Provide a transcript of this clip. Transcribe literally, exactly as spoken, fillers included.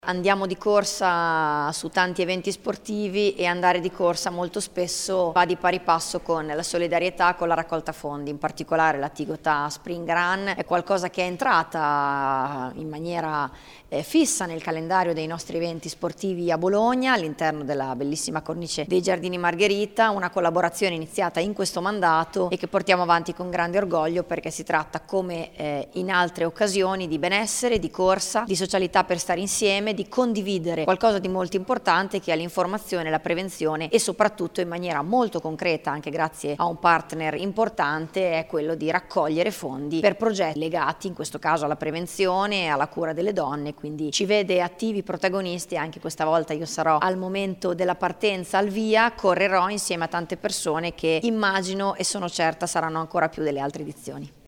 Andiamo di corsa su tanti eventi sportivi e andare di corsa molto spesso va di pari passo con la solidarietà, con la raccolta fondi. In particolare la Tigotà Spring Run è qualcosa che è entrata in maniera eh, fissa nel calendario dei nostri eventi sportivi a Bologna, all'interno della bellissima cornice dei Giardini Margherita, una collaborazione iniziata in questo mandato e che portiamo avanti con grande orgoglio, perché si tratta, come eh, in altre occasioni, di benessere, di corsa, di socialità per stare insieme, di condividere qualcosa di molto importante, che è l'informazione, la prevenzione e soprattutto in maniera molto concreta, anche grazie a un partner importante, è quello di raccogliere fondi per progetti legati in questo caso alla prevenzione e alla cura delle donne. Quindi ci vede attivi protagonisti. Anche questa volta io sarò al momento della partenza al via, correrò insieme a tante persone che immagino e sono certa saranno ancora più delle altre edizioni.